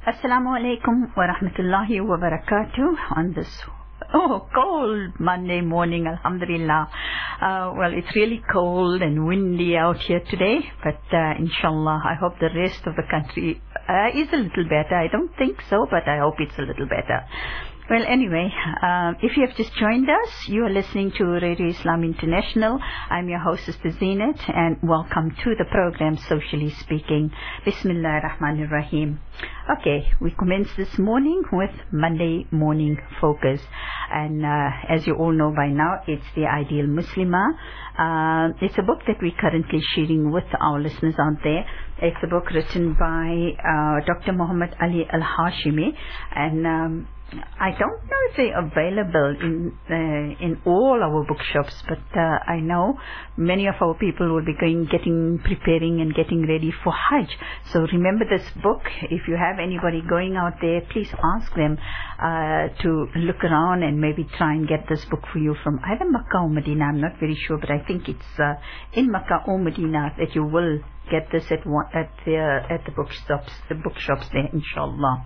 Assalamu alaikum wa rahmatullahi wa barakatuh on this cold Monday morning, alhamdulillah. Well, it's really cold and windy out here today, but inshallah, I hope the rest of the country is a little better. I don't think so, but I hope it's a little better. Well, anyway, if you have just joined us, you are listening to Radio Islam International. I'm your hostess, Zinat, and welcome to the program Socially Speaking. Bismillah ar-Rahman ar-Rahim. Okay, we commence this morning with Monday Morning Focus. And as you all know by now, it's the Ideal Muslimah. It's a book that we're currently sharing with our listeners out there. It's a book written by Dr. Muhammad Ali Al-Hashimi, and I don't know if they're available in all our bookshops, but I know many of our people will be preparing and getting ready for Hajj. So remember this book. If you have anybody going out there, please ask them to look around and maybe try and get this book for you from either Makkah or Medina. I'm not very sure, but I think it's in Makkah or Medina that you will get this at the bookshops there, inshallah.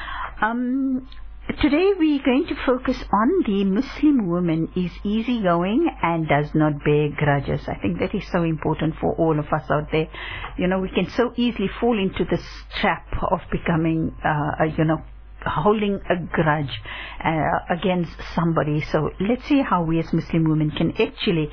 Today we're going to focus on the Muslim woman is easygoing and does not bear grudges. I think that is so important for all of us out there. You know, we can so easily fall into this trap of becoming, holding a grudge against somebody. So let's see how we as Muslim women can actually,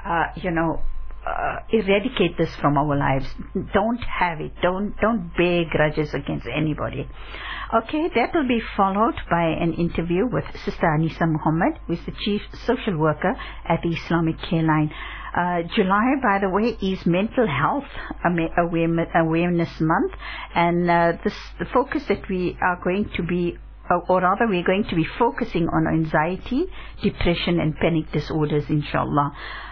eradicate this from our lives. Don't have it. Don't bear grudges against anybody. Okay, that will be followed by an interview with Sister Anisa Muhammad, who is the Chief Social Worker at the Islamic Care Line. July, by the way, is Mental Health Awareness Month, and the focus that we are going to be, or rather we're going to be focusing on anxiety, depression and panic disorders, inshallah.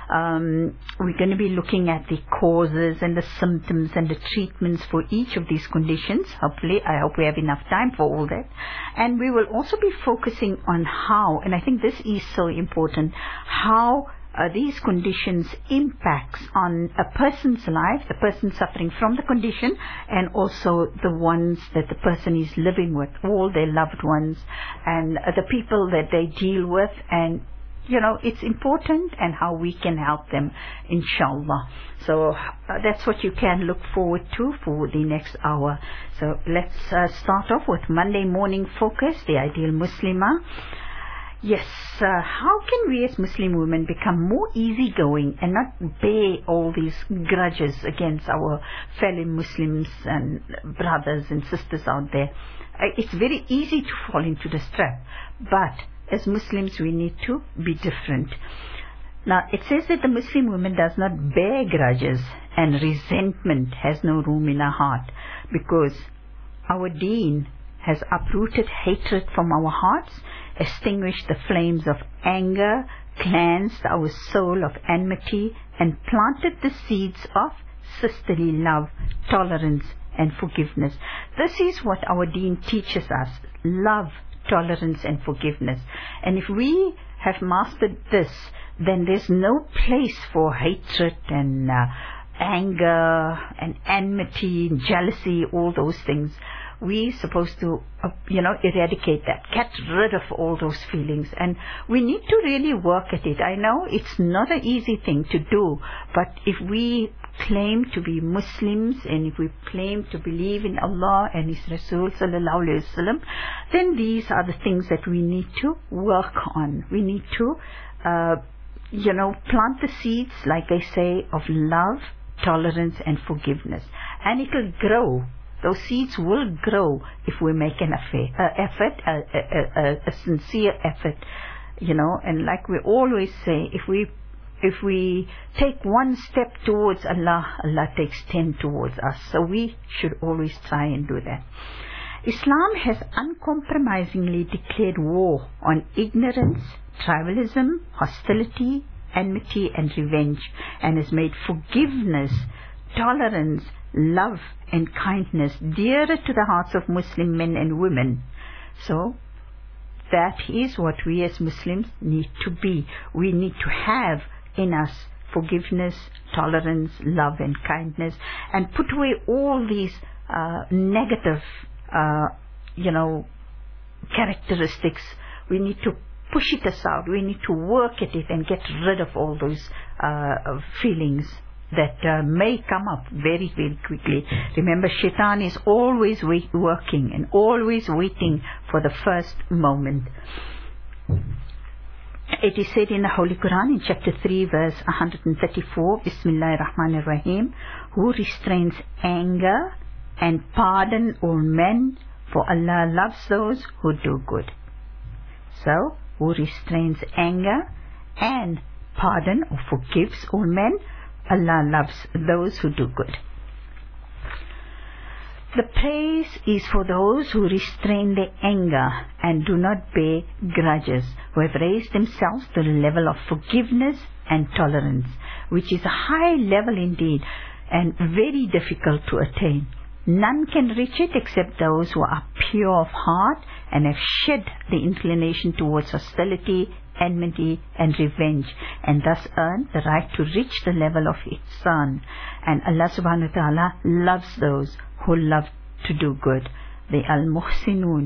We're going to be looking at the causes and the symptoms and the treatments for each of these conditions. Hopefully, I hope we have enough time for all that. And we will also be focusing on how, and I think this is so important, how these conditions impacts on a person's life, the person suffering from the condition, and also the ones that the person is living with, all their loved ones, and the people that they deal with, and it's important, and how we can help them, inshallah. So that's what you can look forward to for the next hour. So let's start off with Monday Morning Focus, the Ideal Muslimah. Yes, how can we as Muslim women become more easygoing and not bear all these grudges against our fellow Muslims and brothers and sisters out there? It's very easy to fall into this trap, but as Muslims we need to be different. Now, it says that the Muslim woman does not bear grudges, and resentment has no room in her heart, because our deen has uprooted hatred from our hearts, extinguished the flames of anger, cleansed our soul of enmity, and planted the seeds of sisterly love, tolerance and forgiveness. This is what our deen teaches us: love, tolerance and forgiveness. And if we have mastered this, then there's no place for hatred and anger and enmity and jealousy, all those things. We're supposed to, eradicate that, get rid of all those feelings. And we need to really work at it. I know it's not an easy thing to do, but if we claim to be Muslims, and if we claim to believe in Allah and His Rasul sallallahu alaihi wasallam, then these are the things that we need to work on. We need to, plant the seeds, like I say, of love, tolerance and forgiveness. And it will grow. Those seeds will grow if we make an effort, a sincere effort, and like we always say, if we take one step towards Allah, Allah takes 10 towards us. So we should always try and do that. Islam has uncompromisingly declared war on ignorance, tribalism, hostility, enmity and revenge, and has made forgiveness, tolerance, love and kindness dearer to the hearts of Muslim men and women. So that is what we as Muslims need to be. We need to have in us forgiveness, tolerance, love and kindness, and put away all these negative characteristics. We need to push it aside. We need to work at it and get rid of all those feelings that may come up very, very quickly. Remember, Shaitan is always working and always waiting for the first moment. It is said in the Holy Quran in chapter 3 verse 134, Bismillahir Rahmanir Rahim, who restrains anger and pardon all men, for Allah loves those who do good. So, who restrains anger and pardon or forgives all men, Allah loves those who do good. The praise is for those who restrain their anger and do not bear grudges, who have raised themselves to the level of forgiveness and tolerance, which is a high level indeed and very difficult to attain. None can reach it except those who are pure of heart and have shed the inclination towards hostility, enmity and revenge, and thus earn the right to reach the level of ihsan. And Allah subhanahu wa ta'ala loves those who love to do good, the al-muhsinun.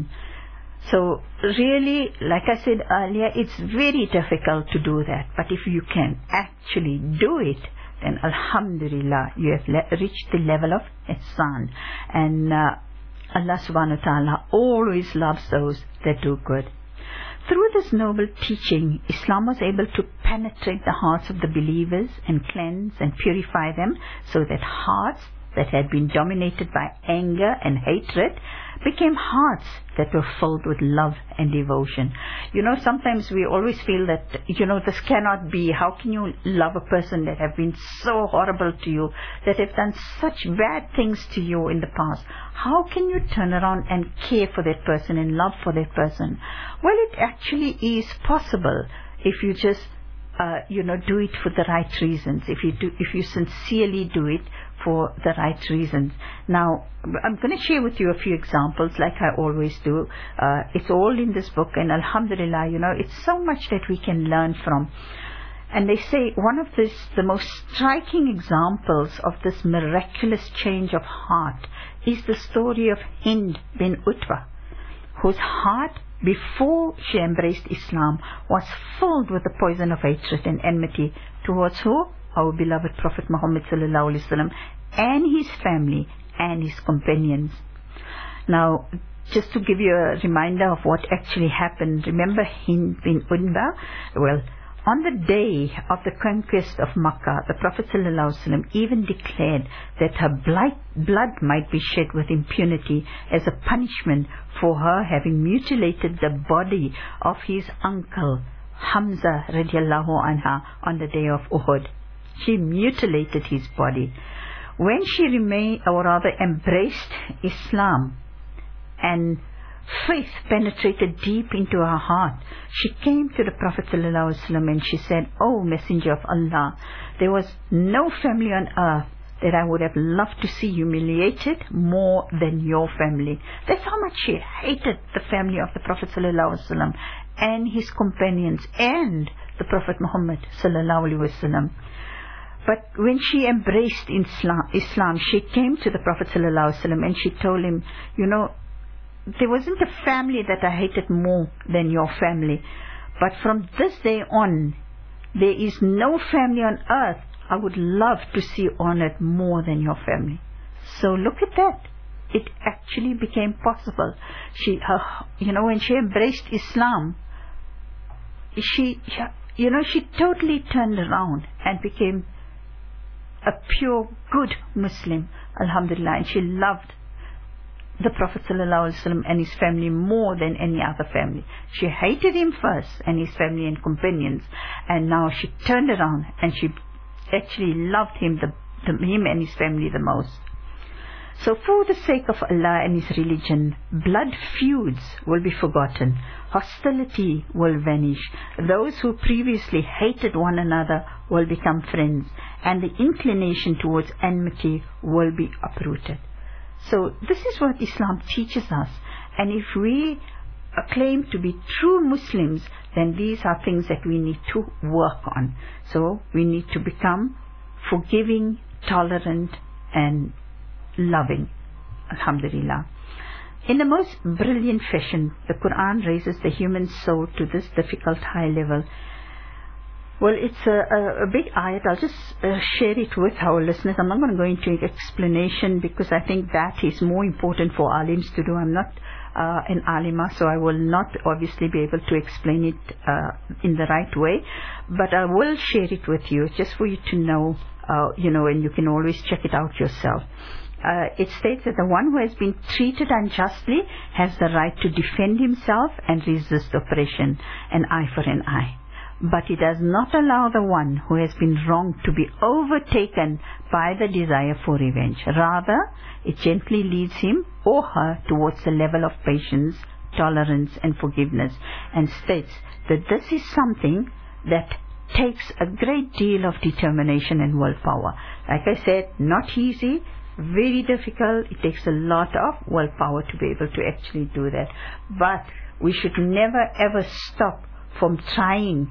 So really, like I said earlier, it's very difficult to do that, but if you can actually do it, then alhamdulillah, you have reached the level of ihsan. And Allah subhanahu wa ta'ala always loves those that do good. Through this noble teaching, Islam was able to penetrate the hearts of the believers and cleanse and purify them, so that hearts that had been dominated by anger and hatred became hearts that were filled with love and devotion. Sometimes we always feel that, this cannot be. How can you love a person that have been so horrible to you, that have done such bad things to you in the past? How can you turn around and care for that person and love for that person? Well, it actually is possible if you just, do it for the right reasons. If you sincerely do it for the right reasons. Now, I'm going to share with you a few examples, like I always do. It's all in this book, and alhamdulillah, it's so much that we can learn from. And they say one of the most striking examples of this miraculous change of heart is the story of Hind bin Utbah, whose heart, before she embraced Islam, was filled with the poison of hatred and enmity towards who? Our beloved Prophet Muhammad sallallahu alaihi wasallam and his family and his companions. Now, just to give you a reminder of what actually happened, remember Hind bin Utbah? Well, on the day of the conquest of Makkah, the Prophet ﷺ even declared that her blood might be shed with impunity as a punishment for her having mutilated the body of his uncle Hamza radiallahu anha on the day of Uhud. She mutilated his body. When she embraced Islam and faith penetrated deep into her heart, she came to the Prophet ﷺ and she said, "O Messenger of Allah, there was no family on earth that I would have loved to see humiliated more than your family." That's how much she hated the family of the Prophet ﷺ and his companions and the Prophet Muhammad ﷺ. But when she embraced Islam, she came to the Prophet ﷺ and she told him, there wasn't a family that I hated more than your family. But from this day on, there is no family on earth I would love to see honored more than your family. So look at that. It actually became possible. When she embraced Islam, she totally turned around and became a pure, good Muslim, alhamdulillah, and she loved the Prophet ﷺ and his family more than any other family. She hated him first and his family and companions, and now she turned around and she actually loved him and his family the most. So for the sake of Allah and his religion, blood feuds will be forgotten, hostility will vanish, those who previously hated one another will become friends, and the inclination towards enmity will be uprooted. So this is what Islam teaches us, and if we claim to be true Muslims, then these are things that we need to work on. So we need to become forgiving, tolerant and loving. Alhamdulillah. In the most brilliant fashion, the Quran raises the human soul to this difficult high level. Well, it's a big ayat. I'll just share it with our listeners. I'm not going to go into explanation because I think that is more important for alims to do. I'm not an alima, so I will not obviously be able to explain it in the right way. But I will share it with you just for you to know, and you can always check it out yourself. It states that the one who has been treated unjustly has the right to defend himself and resist oppression, an eye for an eye. But it does not allow the one who has been wronged to be overtaken by the desire for revenge. Rather, it gently leads him or her towards the level of patience, tolerance and forgiveness, and states that this is something that takes a great deal of determination and willpower. Like I said, not easy, very difficult. It takes a lot of willpower to be able to actually do that. But we should never ever stop from trying,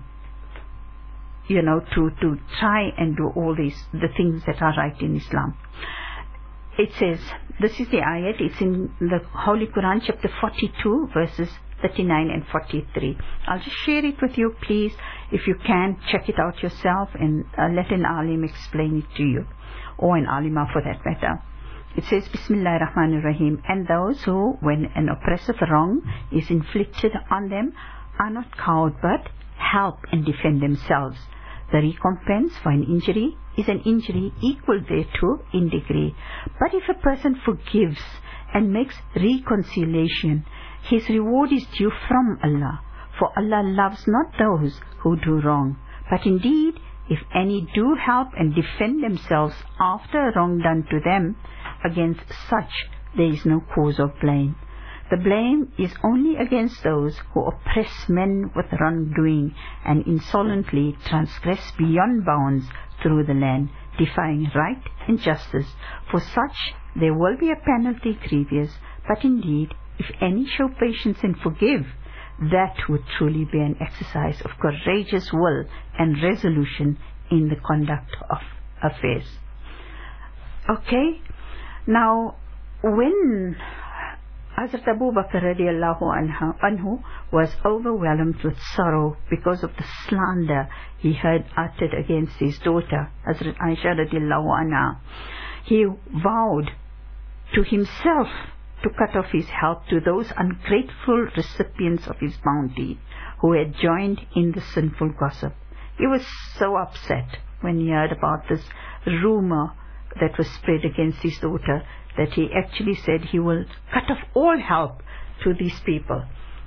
to try and do all the things that are right in Islam. It says, this is the ayat, it's in the Holy Quran, chapter 42, verses 39 and 43. I'll just share it with you, please. If you can, check it out yourself and let an alim explain it to you, or an alima for that matter. It says, Bismillah ar-Rahman ar-Rahim, and those who, when an oppressive wrong is inflicted on them, are not cowed but help and defend themselves. The recompense for an injury is an injury equal thereto in degree. But if a person forgives and makes reconciliation, his reward is due from Allah. For Allah loves not those who do wrong. But indeed, if any do help and defend themselves after a wrong done to them, against such there is no cause of blame. The blame is only against those who oppress men with wrongdoing and insolently transgress beyond bounds through the land, defying right and justice. For such there will be a penalty grievous, but indeed, if any show patience and forgive, that would truly be an exercise of courageous will and resolution in the conduct of affairs. Okay, now when Hazrat Abu Bakr radiallahu anhu was overwhelmed with sorrow because of the slander he had uttered against his daughter, Hazrat Aisha radiallahu anha, he vowed to himself to cut off his help to those ungrateful recipients of his bounty who had joined in the sinful gossip. He was so upset when he heard about this rumor that was spread against his daughter, that he actually said he will cut off all help to these people.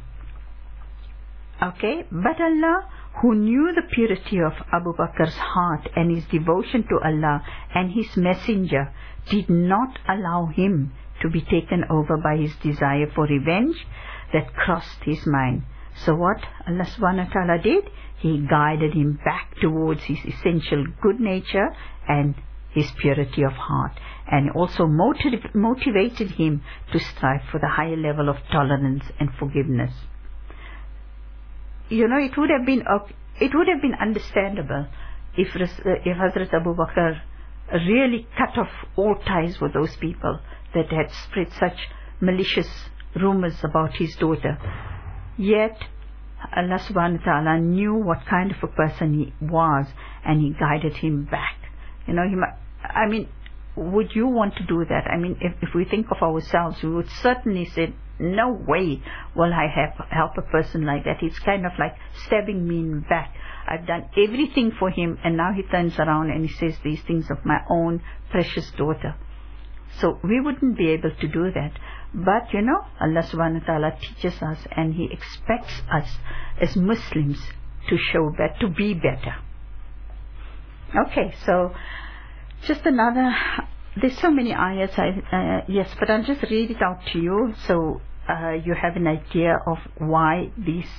Okay, but Allah, who knew the purity of Abu Bakr's heart and his devotion to Allah and his messenger, did not allow him to be taken over by his desire for revenge that crossed his mind. So what Allah subhanahu wa ta'ala did? He guided him back towards his essential good nature and his purity of heart, and also motivated him to strive for the higher level of tolerance and forgiveness. It would have been understandable if Hazrat Abu Bakr really cut off all ties with those people that had spread such malicious rumors about his daughter. Yet Allah subhanahu wa ta'ala knew what kind of a person he was, and he guided him back. Would you want to do that? If we think of ourselves, we would certainly say, no way will I help a person like that. It's kind of like stabbing me in the back. I've done everything for him, and now he turns around and he says these things of my own precious daughter. So we wouldn't be able to do that. But Allah subhanahu wa ta'ala teaches us, and He expects us as Muslims to be better. Okay, so just another, there's so many ayats, but I'll just read it out to you so you have an idea of why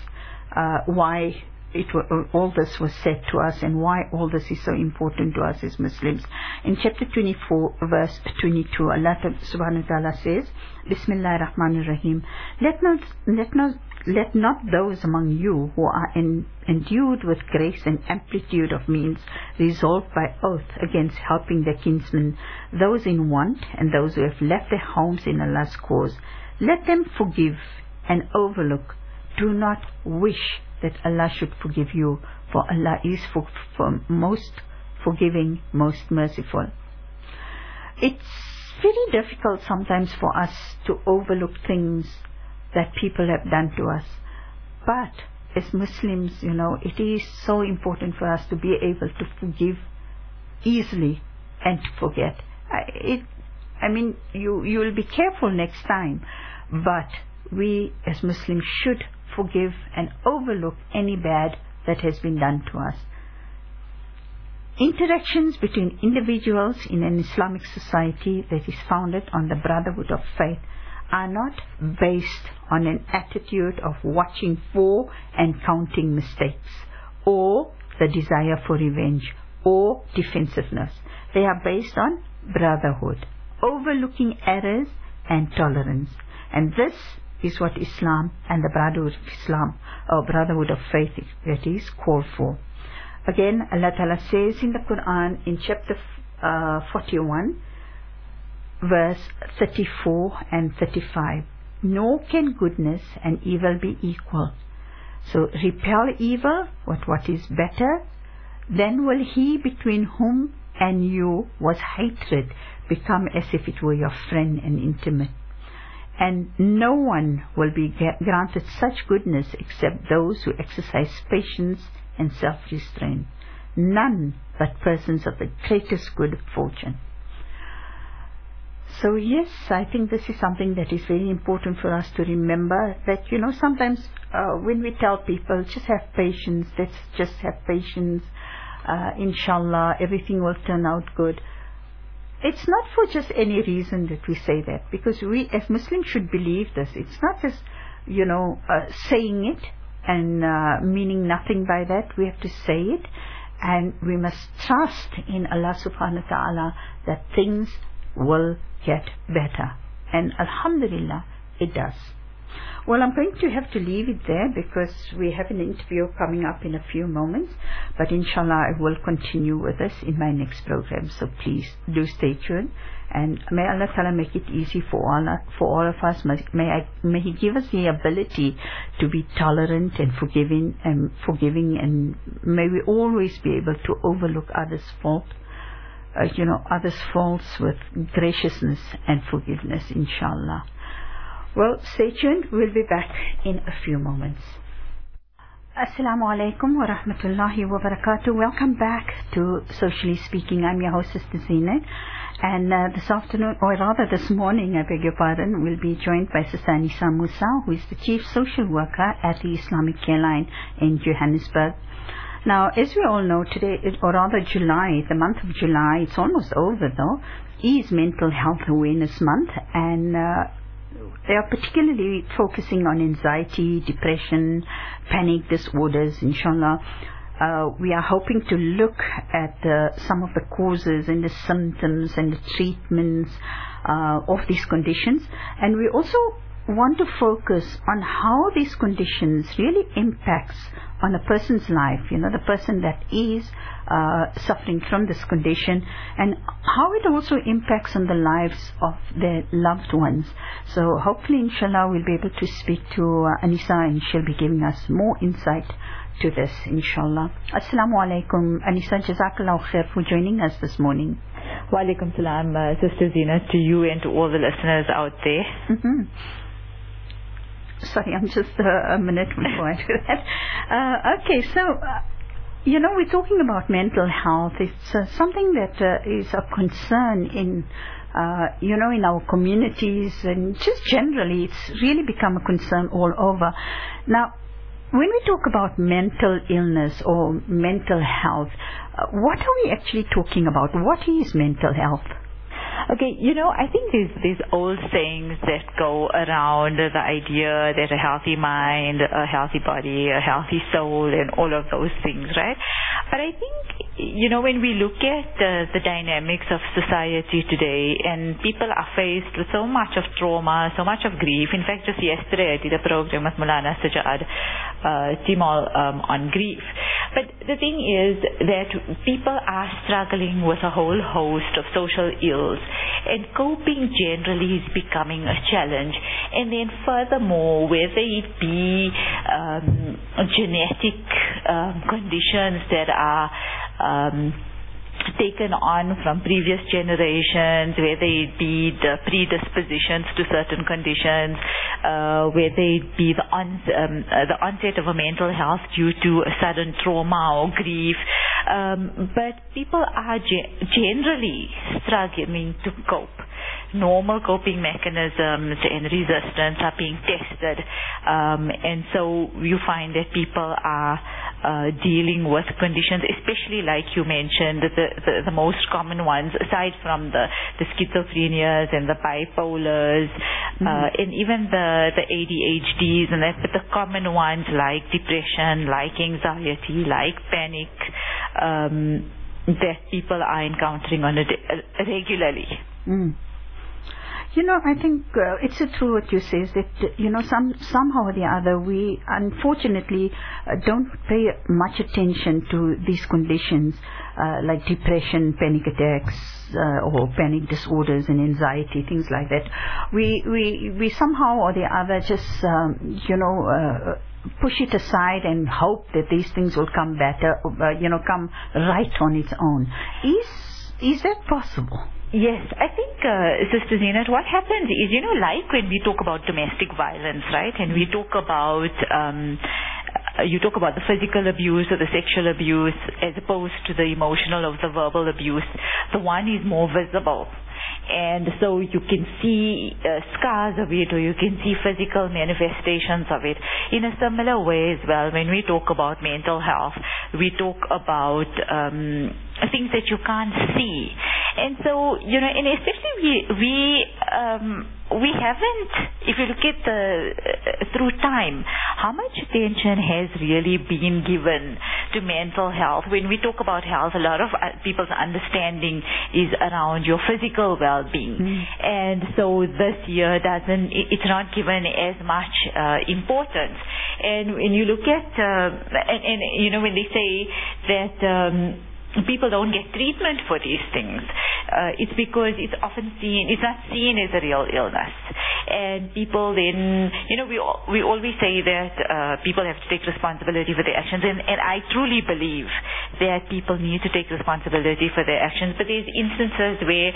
all this was said to us and why all this is so important to us as Muslims. In chapter 24, verse 22, Allah subhanahu wa ta'ala says, Bismillah ar-Rahman ar-Rahim, let not those among you who are endued with grace and amplitude of means resolve by oath against helping their kinsmen, those in want and those who have left their homes in Allah's cause. Let them forgive and overlook. Do not wish that Allah should forgive you, for Allah is for most forgiving, most merciful. It's very difficult sometimes for us to overlook things that people have done to us. But as Muslims, it is so important for us to be able to forgive easily and to forget. You will be careful next time, but we as Muslims should forgive and overlook any bad that has been done to us. Interactions between individuals in an Islamic society that is founded on the brotherhood of faith are not based on an attitude of watching for and counting mistakes, or the desire for revenge, or defensiveness. They are based on brotherhood, overlooking errors and tolerance. And this is what Islam and the brotherhood of Islam, or brotherhood of faith, that is called for. Again, Allah Ta'ala says in the Quran in chapter 41, verse 34 and 35, nor can goodness and evil be equal. So repel evil with what is better, then will he between whom and you was hatred become as if it were your friend and intimate. And no one will be granted such goodness except those who exercise patience and self-restraint. None but persons of the greatest good fortune. So yes, I think this is something that is very important for us to remember, that sometimes when we tell people just have patience, let's just have patience, inshallah everything will turn out good. It's not for just any reason that we say that, because we as Muslims should believe this. It's not just saying it and meaning nothing by that. We have to say it, and we must trust in Allah subhanahu wa ta'ala that things will get better, and alhamdulillah it does. Well, I'm going to have to leave it there because we have an interview coming up in a few moments, but inshallah I will continue with this in my next program, so please do stay tuned, and may Allah Ta'ala make it easy for all of us. May He give us the ability to be tolerant and forgiving, and may we always be able to overlook others' faults with graciousness and forgiveness, inshallah. Well, stay tuned. We'll be back in a few moments. Assalamu alaikum wa rahmatullahi wa barakatuh. Welcome back to Socially Speaking. I'm your host, Sister Zeenat. And this afternoon, or rather this morning, I beg your pardon, we'll be joined by Sister Anisa Musa, who is the Chief Social Worker at the Islamic Care Line in Johannesburg. Now, as we all know, today, or rather July, the month of July, it's almost over though, is Mental Health Awareness Month, and they are particularly focusing on anxiety, depression, panic disorders, inshallah. We are hoping to look at some of the causes and the symptoms and the treatments of these conditions, and we also want to focus on how these conditions really impacts on a person's life, the person that is suffering from this condition, and how it also impacts on the lives of their loved ones. So hopefully, inshallah, we'll be able to speak to Anisa, and she'll be giving us more insight to this, inshallah. Assalamu alaikum, Anisa. Jazakallahu khair for joining us this morning. Wa alaikum salam, Sister Zeenat, to you and to all the listeners out there. Mm-hmm. Sorry, I'm just a minute before I do that. Okay, so, we're talking about mental health. It's something that is a concern in our communities, and just generally, it's really become a concern all over. Now, when we talk about mental illness or mental health, what are we actually talking about? What is mental health? Okay, I think these old sayings that go around the idea that a healthy mind, a healthy body, a healthy soul, and all of those things, right? But I think, when we look at the dynamics of society today, and people are faced with so much of trauma, so much of grief. In fact, just yesterday I did a program with Maulana Sajjad Timol on grief. But the thing is that people are struggling with a whole host of social ills, and coping generally is becoming a challenge. And then furthermore, whether it be genetic conditions that are taken on from previous generations, whether it be the predispositions to certain conditions, whether it be the onset of a mental health due to a sudden trauma or grief. But people are generally struggling to cope. Normal coping mechanisms and resistance are being tested, and so you find that people are dealing with conditions, especially like you mentioned, the most common ones, aside from the schizophrenias and the bipolars, and even the ADHDs, and that, but the common ones like depression, like anxiety, like panic, that people are encountering on regularly. I think it's true what you say, is that, somehow or the other, we unfortunately don't pay much attention to these conditions, like depression, panic attacks, or panic disorders and anxiety, things like that. We somehow or the other just, push it aside and hope that these things will come better, come right on its own. Is that possible? Yes, I think, Sister Zeenat, what happens is, like when we talk about domestic violence, right, and we talk about, you talk about the physical abuse or the sexual abuse as opposed to the emotional or the verbal abuse, the one is more visible. And so you can see scars of it, or you can see physical manifestations of it. In a similar way as well, when we talk about mental health, we talk about things that you can't see. And so, and especially we haven't, if you look at through time, how much attention has really been given to mental health. When we talk about health, a lot of people's understanding is around your physical well-being. And so this year it's not given as much importance. And when you look at, when they say that people don't get treatment for these things, it's because it's not seen as a real illness. And people then, we always say that people have to take responsibility for their actions, and I truly believe that people need to take responsibility for their actions. But there's instances where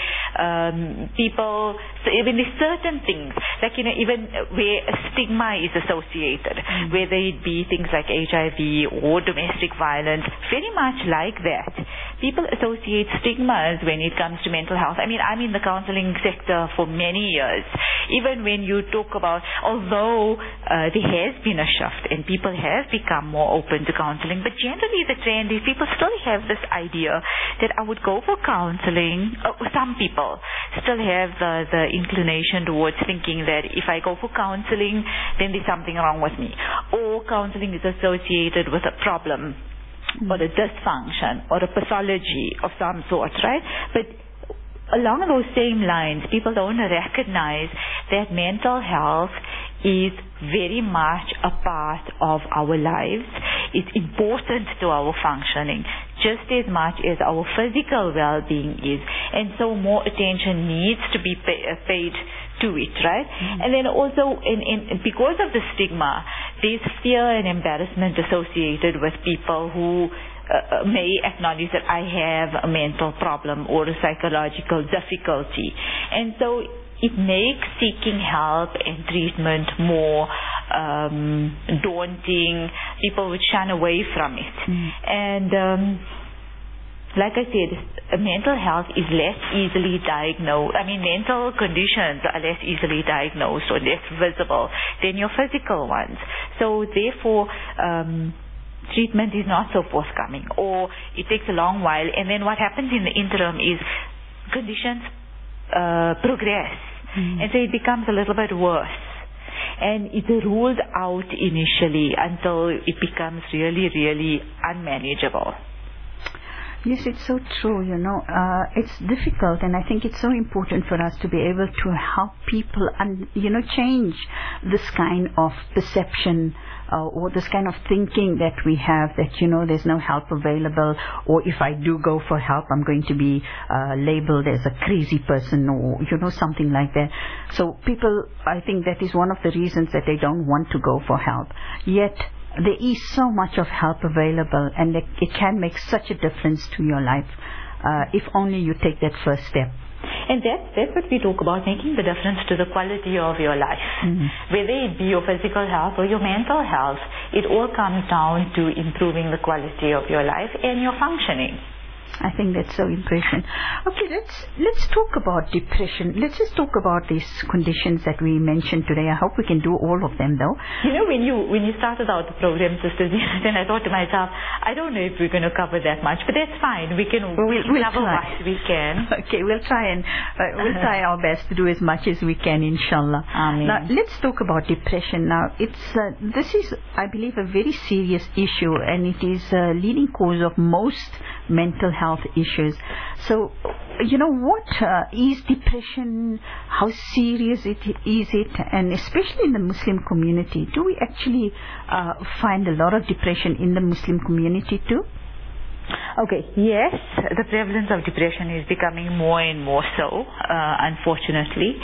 people, when there's certain things, like, even where a stigma is associated, whether it be things like HIV or domestic violence, very much like that. People associate stigmas when it comes to mental health. I mean, I'm in the counseling sector for many years. Even when you talk about, although there has been a shift and people have become more open to counseling, but generally the trend is people still have this idea that I would go for counseling. Some people still have the inclination towards thinking that if I go for counseling, then there's something wrong with me. Or counseling is associated with a problem, or a dysfunction, or a pathology of some sort, right? But along those same lines, people don't recognize that mental health is very much a part of our lives. It's important to our functioning, just as much as our physical well-being is. And so more attention needs to be paid to it, right? And then also, because of the stigma, there's fear and embarrassment associated with people who may acknowledge that I have a mental problem or a psychological difficulty. And so it makes seeking help and treatment more daunting. People would shun away from it. And like I said, mental health is less easily diagnosed. I mean, mental conditions are less easily diagnosed or less visible than your physical ones. So therefore, treatment is not so forthcoming, or it takes a long while. And then what happens in the interim is conditions progress. And so it becomes a little bit worse. And it's ruled out initially until it becomes really, really unmanageable. Yes, it's so true, it's difficult, and I think it's so important for us to be able to help people and, change this kind of perception or this kind of thinking that we have that, there's no help available, or if I do go for help, I'm going to be labeled as a crazy person, or, something like that. So people, I think that is one of the reasons that they don't want to go for help. Yet, there is so much of help available, and it can make such a difference to your life if only you take that first step. And that's what we talk about, making the difference to the quality of your life. Mm-hmm. Whether it be your physical health or your mental health, it all comes down to improving the quality of your life and your functioning. I think that's so important. Okay, let's talk about depression. Let's just talk about these conditions that we mentioned today. I hope we can do all of them, though. When you started out the program, Sister Zeenat, then I thought to myself, I don't know if we're going to cover that much, but that's fine. We'll cover what we can. Okay, we'll try our best to do as much as we can, inshallah. Amen. Now, let's talk about depression. Now, this is, I believe, a very serious issue, and it is a leading cause of most mental health issues. So, what is depression? How serious is it? And especially in the Muslim community, do we actually find a lot of depression in the Muslim community too? Okay, yes, the prevalence of depression is becoming more and more so, unfortunately.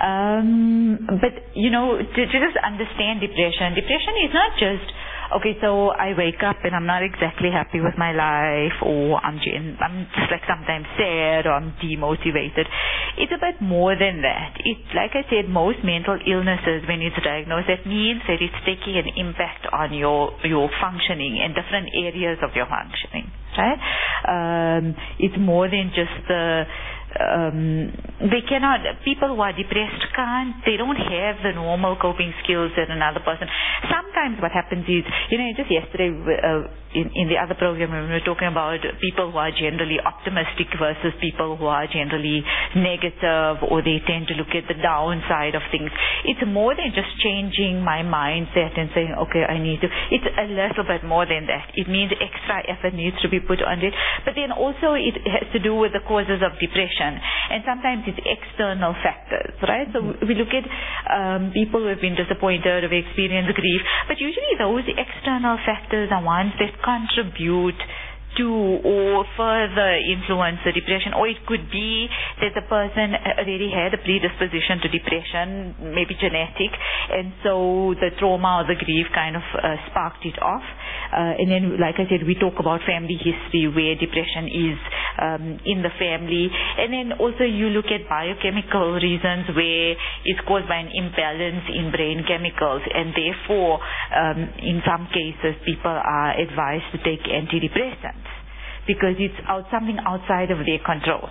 But, to just understand depression is not just, okay, so I wake up and I'm not exactly happy with my life, or I'm just like sometimes sad, or I'm demotivated. It's a bit more than that. It's, like I said, most mental illnesses, when it's diagnosed, that means that it's taking an impact on your functioning and different areas of your functioning, right? It's more than just people who are depressed they don't have the normal coping skills that another person. Sometimes what happens is, just yesterday in the other program when we were talking about people who are generally optimistic versus people who are generally negative, or they tend to look at the downside of things. It's more than just changing my mindset and saying, okay, it's a little bit more than that. It means extra effort needs to be put on it. But then also it has to do with the causes of depression. And sometimes it's external factors, right? So we look at people who have been disappointed, who have experienced grief, but usually those external factors are ones that contribute to or further influence the depression. Or it could be that the person already had a predisposition to depression, maybe genetic, and so the trauma or the grief kind of sparked it off. And then, like I said, we talk about family history where depression is in the family. And then also you look at biochemical reasons where it's caused by an imbalance in brain chemicals, and therefore in some cases people are advised to take antidepressants because it's something outside of their control.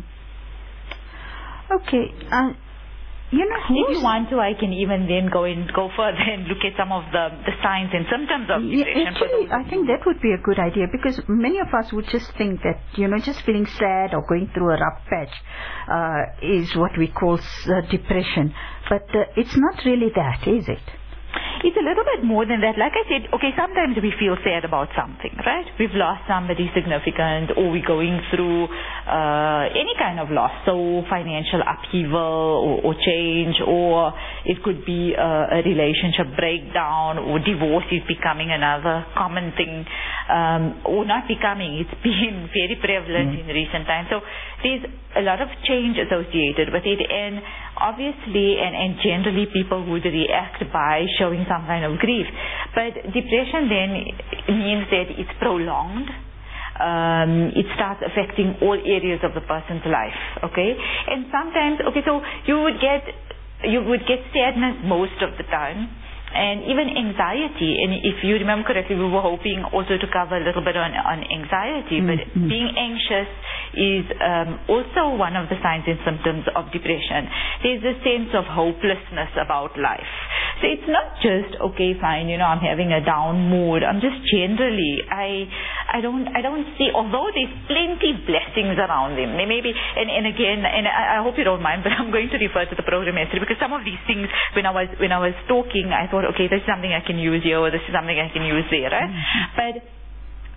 Okay. If you want to, I can even then go further and look at some of the signs and symptoms of depression. Actually, I think that would be a good idea, because many of us would just think that, just feeling sad or going through a rough patch is what we call depression. But it's not really that, is it? It's a little bit more than that. Like I said, okay, sometimes we feel sad about something, right? We've lost somebody significant, or we're going through any kind of loss, so financial upheaval or change, or it could be a relationship breakdown, or divorce is becoming another common thing, or not becoming, it's been very prevalent in recent times. So there's a lot of change associated with it, and obviously and generally people would react by showing some kind of grief. But depression then means that it's prolonged. It starts affecting all areas of the person's life, okay? And sometimes, okay, so you would get sadness most of the time, and even anxiety. And if you remember correctly, we were hoping also to cover a little bit on anxiety, but being anxious is also one of the signs and symptoms of depression. There's a sense of hopelessness about life. So it's not just, okay, fine, I'm having a down mood. I'm just generally, I don't see, although there's plenty blessings around them. Maybe, and again, and I hope you don't mind, but I'm going to refer to the program yesterday, because some of these things, when I was talking, I thought, okay, this is something I can use here, or this is something I can use there, right? But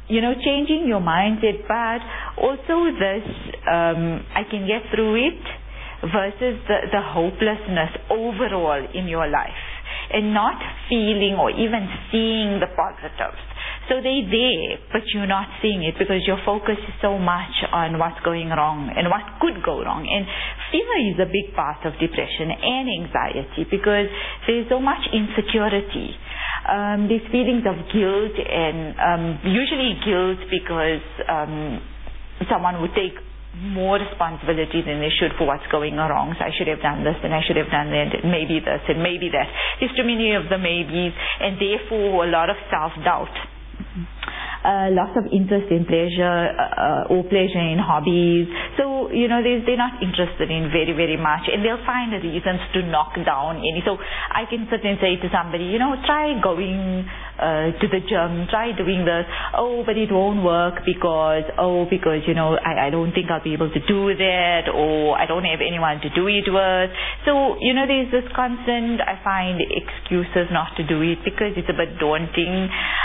changing your mindset, but also this, I can get through it, versus the hopelessness overall in your life, and not feeling or even seeing the positives. So they're there, but you're not seeing it because your focus is so much on what's going wrong and what could go wrong. And fear is a big part of depression and anxiety because there's so much insecurity. These feelings of guilt, and usually guilt because someone would take more responsibility than they should for what's going wrong. So I should have done this and I should have done that, maybe this and maybe that. There's too many of the maybes, and therefore a lot of self-doubt. Lots of interest in pleasure or pleasure in hobbies. So, they're not interested in very, very much, and they'll find reasons to knock down any. So I can sit and say to somebody, try going to the gym, try doing this. Oh, but it won't work because I don't think I'll be able to do that, or I don't have anyone to do it with. So, there's this constant, I find, excuses not to do it because it's a bit daunting.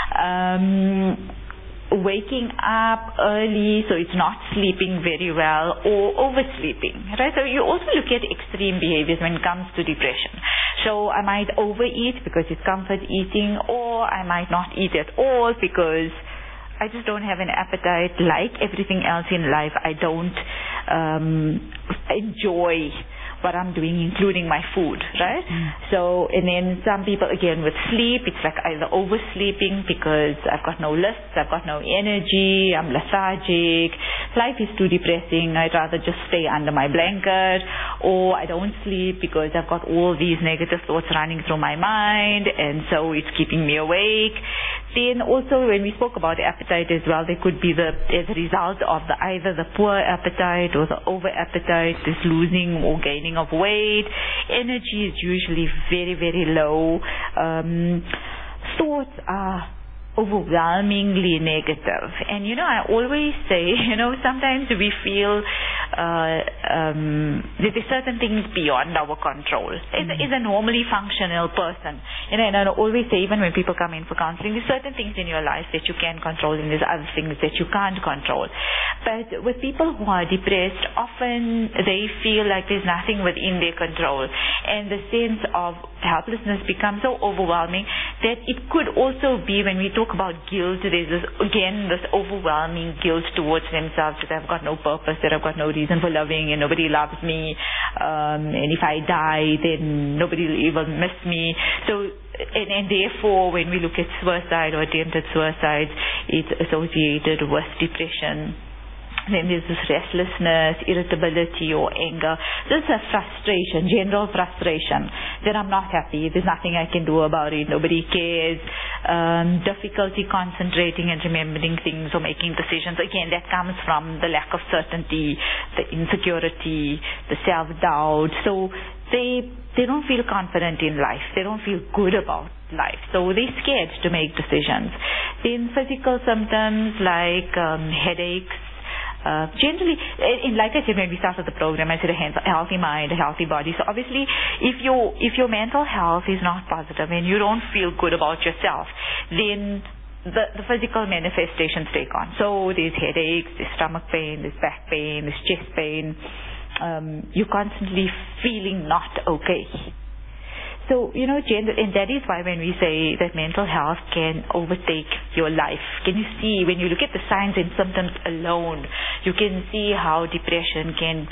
Waking up early, so it's not sleeping very well, or oversleeping, right? So you also look at extreme behaviors when it comes to depression. So I might overeat because it's comfort eating, or I might not eat at all because I just don't have an appetite. Like everything else in life, I don't enjoy what I'm doing, including my food, right? So, and then some people, again, with sleep, it's like either oversleeping because I've got no lists, I've got no energy, I'm lethargic, life is too depressing, I'd rather just stay under my blanket, or I don't sleep because I've got all these negative thoughts running through my mind, and so it's keeping me awake. Then also, when we spoke about appetite as well, there could be as a result of either the poor appetite or the over appetite, this losing or gaining of weight. Energy is usually very, very low. Thoughts are overwhelmingly negative. And I always say, sometimes we feel that there's certain things beyond our control. As a normally functional person, and I always say, even when people come in for counseling, there's certain things in your life that you can control, and there's other things that you can't control. But with people who are depressed, often they feel like there's nothing within their control, and the sense of helplessness becomes so overwhelming that it could also be, when we talk about guilt, there's this overwhelming guilt towards themselves, that I've got no purpose, that I've got no reason for loving, and nobody loves me, and if I die, then nobody will even miss me. So, and therefore, when we look at suicide or attempted suicides, it's associated with depression. Then there's this restlessness, irritability, or anger. There's a frustration, general frustration, that I'm not happy, there's nothing I can do about it, nobody cares. Difficulty concentrating and remembering things or making decisions. Again, that comes from the lack of certainty, the insecurity, the self-doubt. So they don't feel confident in life. They don't feel good about life. So they're scared to make decisions. Then physical symptoms like headaches, generally, like I said when we started the program, I said a healthy mind, a healthy body. So obviously, if your mental health is not positive and you don't feel good about yourself, then the physical manifestations take on. So there's headaches, there's stomach pain, there's back pain, there's chest pain. You're constantly feeling not okay. So, and that is why when we say that mental health can overtake your life, can you see, when you look at the signs and symptoms alone, you can see how depression can,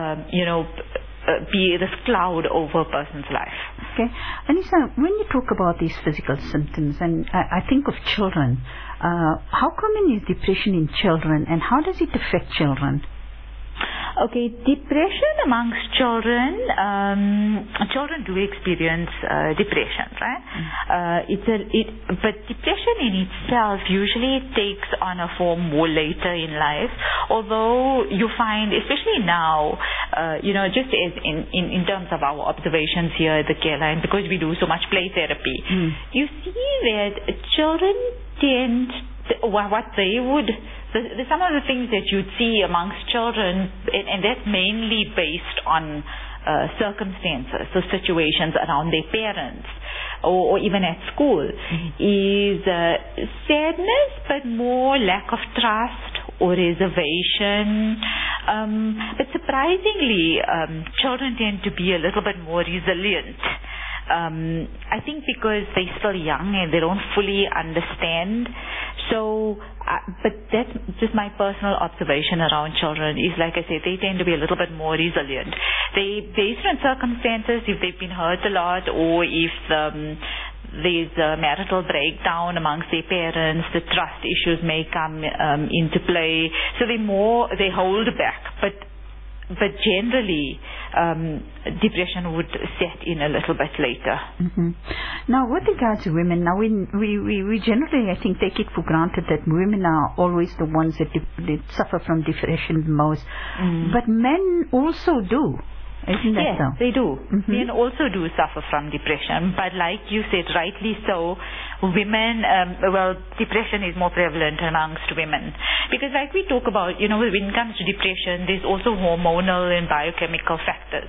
be this cloud over a person's life. Okay. Anissa, when you talk about these physical symptoms, and I think of children, how common is depression in children, and how does it affect children? Okay, depression amongst children, children do experience depression, right? But depression in itself usually takes on a form more later in life. Although you find, especially now, just as in terms of our observations here at the care line, because we do so much play therapy, you see that children tend some of the things that you'd see amongst children, and that's mainly based on circumstances, so situations around their parents, or even at school, is sadness, but more lack of trust or reservation. But surprisingly, children tend to be a little bit more resilient. I think because they're still young and they don't fully understand. So, but that's just my personal observation around children is, like I said, they tend to be a little bit more resilient. They, based on circumstances, if they've been hurt a lot or if there's a marital breakdown amongst their parents, the trust issues may come into play. So they hold back. But generally, depression would set in a little bit later. Now, with regards to women, now we generally, I think, take it for granted that women are always the ones that suffer from depression the most. But men also do. Isn't that so? Yes, they do. Men also do suffer from depression, but like you said, rightly so, women, depression is more prevalent amongst women. Because like we talk about, when it comes to depression, there's also hormonal and biochemical factors.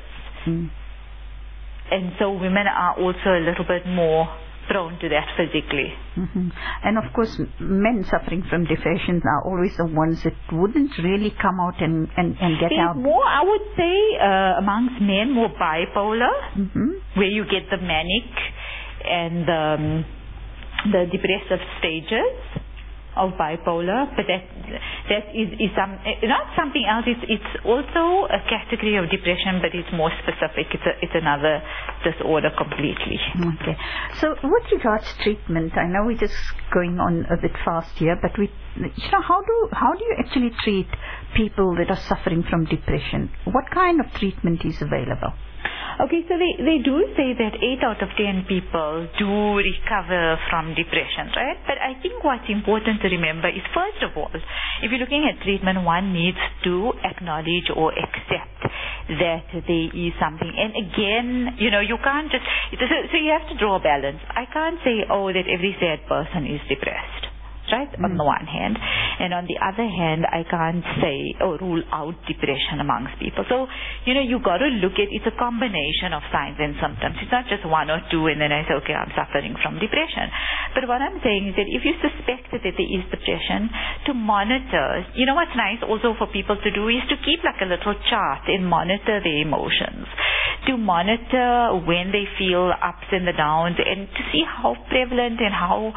And so women are also a little bit more prone to that physically. And of course, men suffering from depression are always the ones that wouldn't really come out and get out. More, I would say, amongst men, more bipolar, where you get the manic and the depressive stages of bipolar, but that is not something else. It's also a category of depression, but it's more specific. It's another disorder completely. Okay. So with regards to treatment, I know we're just going on a bit fast here, but how do you actually treat people that are suffering from depression? What kind of treatment is available? Okay, so they do say that 8 out of 10 people do recover from depression, right? But I think what's important to remember is, first of all, if you're looking at treatment, one needs to acknowledge or accept that there is something. And again, you can't just, so you have to draw a balance. I can't say, that every sad person is depressed. Right, on the one hand, and on the other hand, I can't say or rule out depression amongst people. So, you got to look at, it's a combination of signs and symptoms. It's not just one or two and then I say, okay, I'm suffering from depression. But what I'm saying is that if you suspect that there is depression, to monitor, what's nice also for people to do is to keep like a little chart and monitor their emotions, to monitor when they feel ups and the downs, and to see how prevalent and how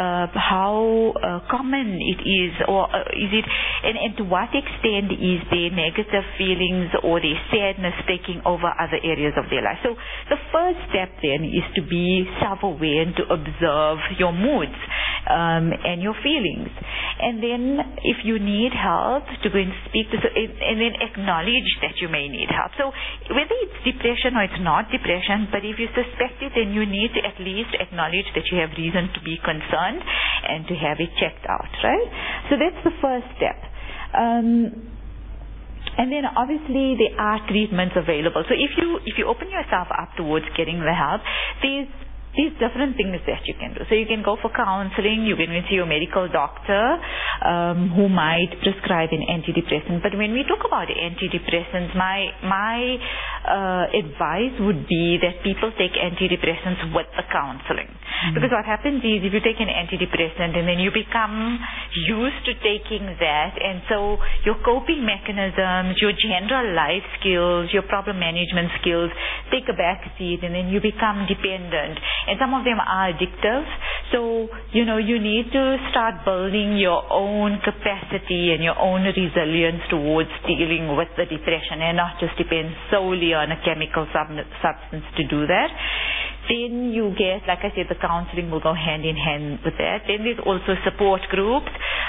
common it is, or is it, and to what extent is their negative feelings or their sadness taking over other areas of their life. So the first step then is to be self-aware and to observe your moods and your feelings. And then if you need help, to go and speak to, and then acknowledge that you may need help. So whether it's depression or it's not depression, but if you suspect it, then you need to at least acknowledge that you have reason to be concerned and to have it checked out, right? So that's the first step. And then obviously there are treatments available. So if you open yourself up towards getting the help, there's different things that you can do. So you can go for counseling, you can see your medical doctor who might prescribe an antidepressant. But when we talk about antidepressants, my advice would be that people take antidepressants with the counseling. Because what happens is, if you take an antidepressant and then you become used to taking that, and so your coping mechanisms, your general life skills, your problem management skills take a back seat, and then you become dependent. And some of them are addictive. So, you need to start building your own capacity and your own resilience towards dealing with the depression, and not just depend solely on a chemical substance to do that. Then you get, like I said, the counseling will go hand in hand with that. Then there's also support groups.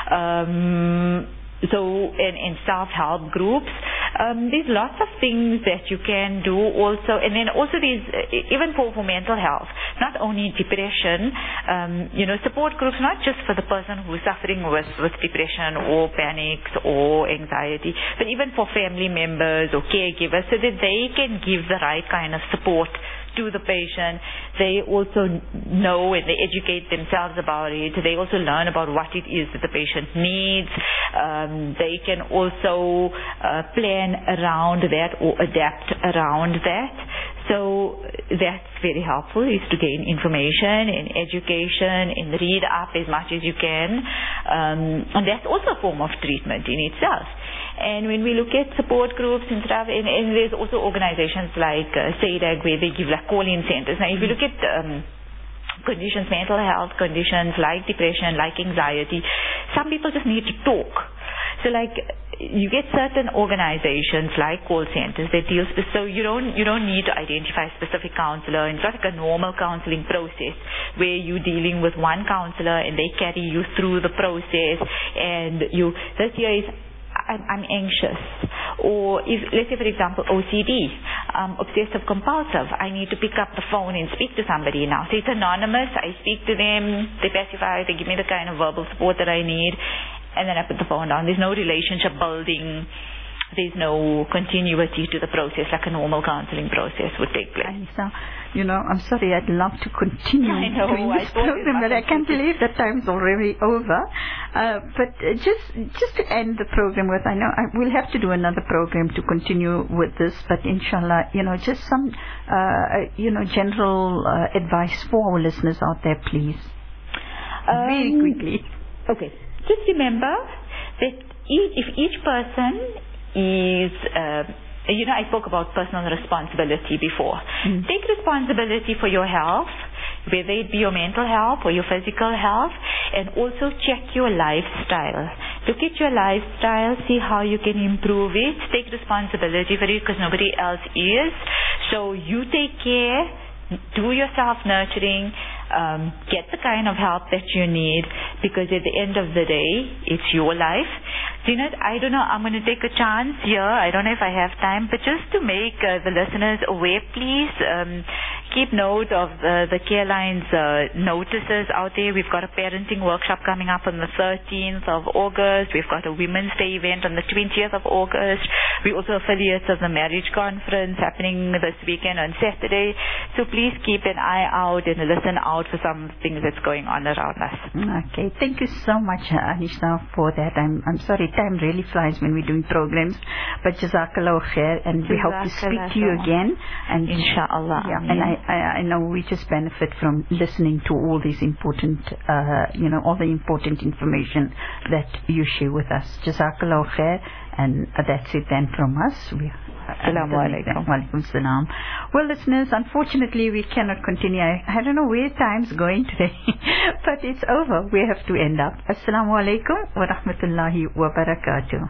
And self-help groups. There's lots of things that you can do also, and then also there's, even for mental health, not only depression, support groups, not just for the person who's suffering with depression or panics or anxiety, but even for family members or caregivers, so that they can give the right kind of support to the patient. They also know and they educate themselves about it. They also learn about what it is that the patient needs. They can also plan around that or adapt around that. So that's very helpful, is to gain information and education and read up as much as you can. And that's also a form of treatment in itself. And when we look at support groups and stuff, and there's also organizations like SADAG where they give like call-in centers. Now if you look at conditions, mental health conditions like depression, like anxiety, some people just need to talk. So like you get certain organizations like call centers that deal with, so you don't need to identify a specific counselor. It's not like a normal counseling process where you're dealing with one counselor and they carry you through the process, and this year is I'm anxious, or if, let's say for example OCD, obsessive compulsive, I need to pick up the phone and speak to somebody now. So it's anonymous, I speak to them, they pacify, they give me the kind of verbal support that I need, and then I put the phone down. There's no relationship building, there's no continuity to the process like a normal counseling process would take place. Anissa, I'm sorry, I'd love to continue doing this program, but I can't believe that time's already over. But just to end the program with, I know we'll have to do another program to continue with this, but inshallah, just some, general advice for our listeners out there, please. Very quickly. Okay. Just remember that if each person is, I spoke about personal responsibility before. Take responsibility for your health, whether it be your mental health or your physical health, and also check your lifestyle. Look at your lifestyle, see how you can improve it. Take responsibility for it because nobody else is. So you take care, do your self-nurturing, get the kind of help that you need, because at the end of the day, it's your life. Zeenat, I don't know, I'm going to take a chance here. I don't know if I have time, but just to make the listeners aware, please keep note of the Careline's notices out there. We've got a parenting workshop coming up on the 13th of August. We've got a Women's Day event on the 20th of August. We're also affiliates of the Marriage Conference happening this weekend on Saturday. So please keep an eye out and listen out for some things that's going on around us. Okay, thank you so much, Anisha, for that. I'm sorry, time really flies when we're doing programs, but Jazakallah khair, and we hope to speak to you again. And Inshallah. Yeah, and I know we just benefit from listening to all these important, all the important information that you share with us. Jazakallah khair, and that's it then from us. Assalamu alaikum. Walaikum salam. Well, listeners, unfortunately we cannot continue. I don't know where time's going today, but it's over. We have to end up. Assalamu alaikum wa rahmatullahi wa barakatuh.